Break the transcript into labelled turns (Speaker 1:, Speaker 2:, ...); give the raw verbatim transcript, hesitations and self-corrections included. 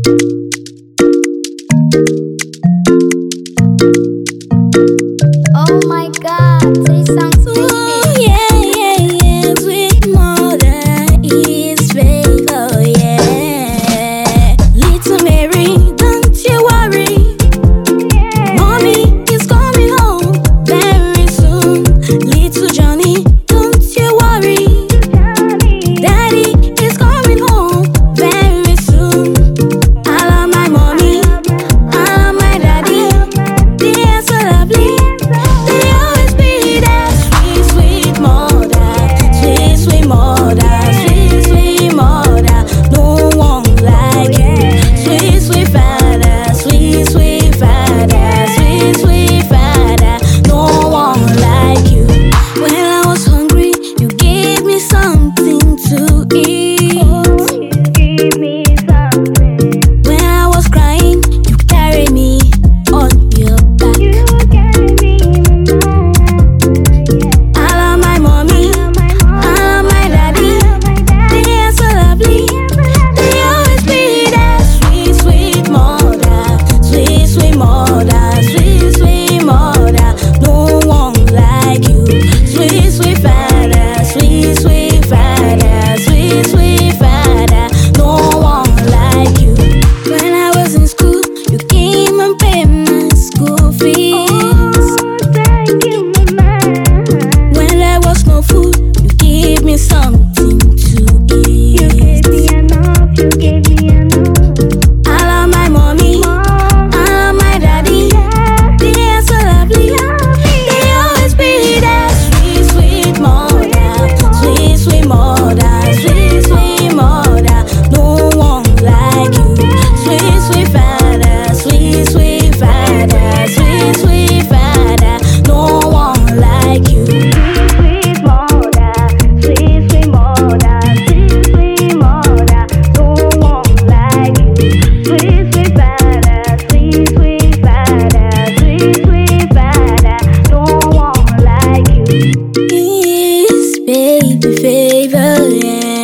Speaker 1: Oh my God, this sounds
Speaker 2: Ooh,
Speaker 1: sweet.
Speaker 2: yeah, yeah, yeah, sweet mother is favor, yeah. Little Mary, don't you worry. Mommy is coming home very soon. Little Johnny, don't you worry. Daddy is coming home very soon. I love my mommy, I love my daddy. They are so lovely. They always be there. Sweet, sweet mother, sweet, sweet mother, sweet, sweet mother. No one like you. Sweet, sweet father, sweet, sweet father, sweet, sweet father. No one like you. When I was hungry, you gave me something to eat. When I was crying, you carried me on your back. I love my mommy, I love my daddy. They are so lovely. They always be there. Sweet, sweet mother, sweet, sweet mother, sweet, sweet mother. No one like you. Sweet, sweet father, sweet, sweet father, sweet, sweet father. No one like you. When I was in school, you came and paid my school fees. When there was no food, you gave me something to eat. I love my mommy, I love my daddy. They are so lovely. They always be there. Sweet, sweet mother, sweet, sweet mother, sweet, sweet mother. No one like you. Sweet, sweet father, sweet, sweet father, sweet, sweet father. No one like you. Yes, baby favor, yeah.